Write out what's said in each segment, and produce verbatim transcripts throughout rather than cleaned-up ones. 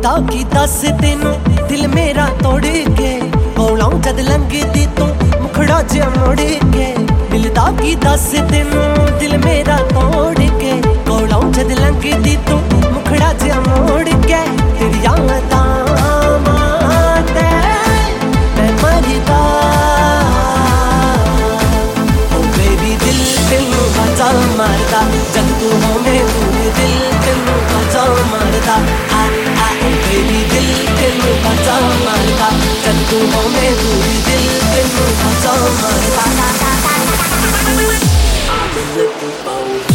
मिलदा की दस तेनू दिल मेरा तोड़ के कोलों जद लंघदी तू मुखड़ा जिहा मोड़ के। मिलदा की दस तेनू दिल मेरा तोड़ के कोलों जद लंघदी तू मुखड़ा जिहा मोड़ के। तेरी यादां माते मैं मरदा ओ बेबी दिल तेनू बाजा मारदा जद तू होवे दूर दिल तेनू बाजा मारदा। आ आ ओ बेबी दिल तेनू बाजा मारदा जद तू होवे दूर दिल तेनू बाजा मारदा। I've been looking for you.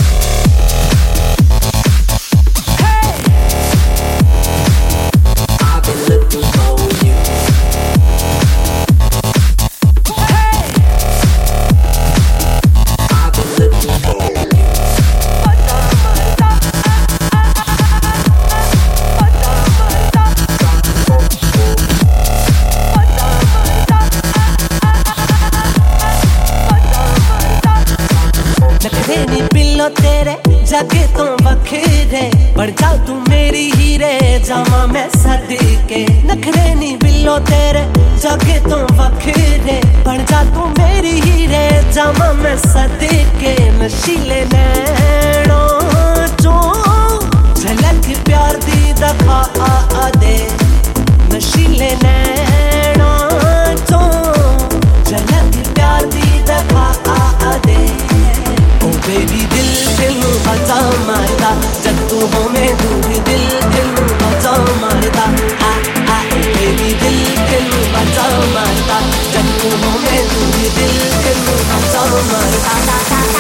नखरे पिल्लो तेरे जागे तो बखेरे बन जा तू मेरी हीरे जावा मैं सदके। नखरे नी बिल्लो तेरे जागे तो बखेरे बन जा तू मेरी हीरे जावा मैं सदके। नशीले नैनों चों झलक प्यार दी दखा आ आ दे। नशीले नैनों चों झलक प्यार दी दखा आ आ दे। बेबी दिल तेनू बाजा मारदा जद तू होवे दूर दिल तेनू बाजा मारदा। आ आ बेबी दिल तेनू बाजा मारदा जद तू होवे दूर दिल तेनू बाजा मारदा।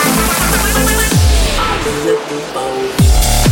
I've been looking for you.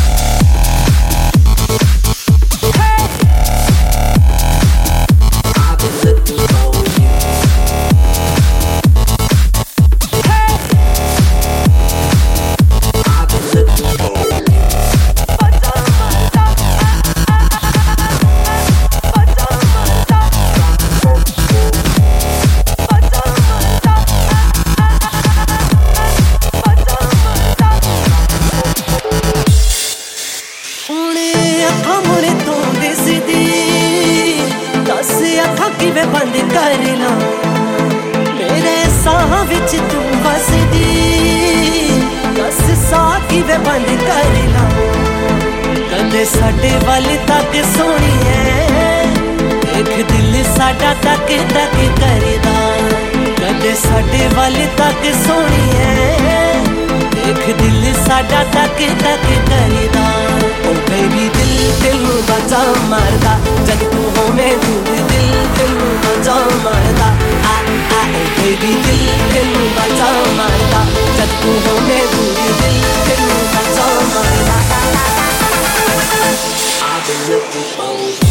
किवे बंद कर ला मेरे साह विच तू वसदी दस सा किवे बंद कर ला। कदे साडे वाल तक सोहणीए देख दिल साडा तक तक करदा। कदे साडे वाल तक सोहणीए देख दिल साडा तक तक करदा। ओ बेबी दिल तेनू बाजा मारदा जद तू होवे दूर दिल तेनू बाजा मारदा। आ आ ओ बेबी दिल तेनू बाजा मारदा जद तू होवे दूर दिल तेनू बाजा मारदा। I've been looking for you.